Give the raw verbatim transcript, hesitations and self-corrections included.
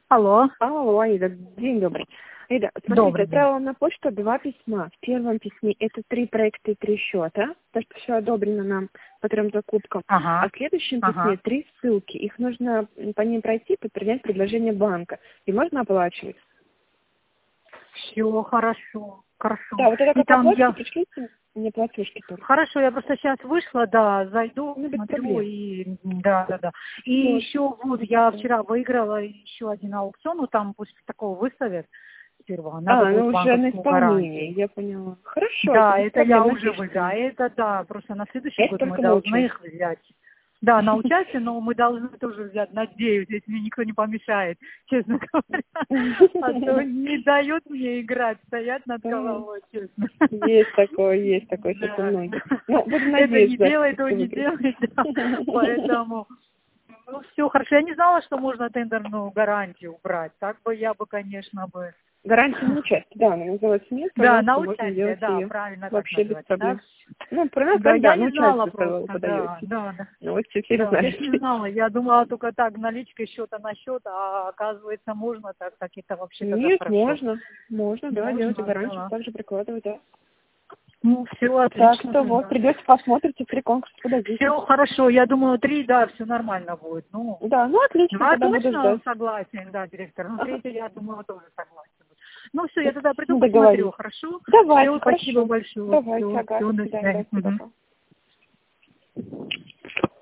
Алло. Алло, Аида, день добрый. Аида, смотрите, Добрый день. отправила на почту два письма. В первом письме это три проекта и три счета, то, что все одобрено нам по трем закупкам. А Ага. в следующем письме Ага. три ссылки. Их нужно по ним пройти, принять предложение банка. И можно оплачивать. Все хорошо. Хорошо. Да, вот это И как там оплатите, я... пришлите мне платежки только. Хорошо, я просто сейчас вышла, да, зайду, Ну, без смотрю проблем. и... Да, да, да. И Вот. еще вот я вчера выиграла еще один аукцион, ну там пусть такого выставят сперва. Надо А, ну будет уже на банковскую исполнение, гарантию. я поняла. Хорошо, это Да, без это я проблем, уже напишите выиграла. мне. Это да, просто на следующий Это год мы только на должны их участие. взять. Да, на участие, но мы должны тоже взять, надеюсь, если мне никто не помешает, честно говоря. А то не дают мне играть, стоят над головой, честно. Есть такое, есть такое, сейчас у Да. многих. Ну, будем Это не надеяться, делай, то что не выиграть. делай, да. Поэтому, ну, все хорошо. Я не знала, что можно тендерную гарантию брать. Так бы я бы, конечно, бы... Гарантия на участие, да, она называется нет, Да, на пожалуйста, можно участие, делать да, ее правильно так вообще без называется, да? проблем. Ну, про нас Да, так, да, я на не знала участие вы просто, да, подаете. да, да. Ну, вот теперь Да, я ж не знаете. знала, я думала только так, наличкой счета на счет, а оказывается можно так, так это вообще тогда Нет, хорошо. можно, можно, да, делать и Можно, гарантию да. также прикладывать, да. Ну, все Так отлично что вот, тогда. придете, посмотрите, три конкурса подадите. Все хорошо, я думала, три, да, все нормально будет. Ну, Да, ну отлично, два тогда буду точно ждать. согласен, да, директор, но Ага. третий, я думаю, тоже согласен. Ну, все, я тогда приду, посмотрю, Договорились. хорошо? Давайте, Все, спасибо хорошо. большое, Давайте, все, ага, все, до до свидания, свидания. да, Мгм. пока.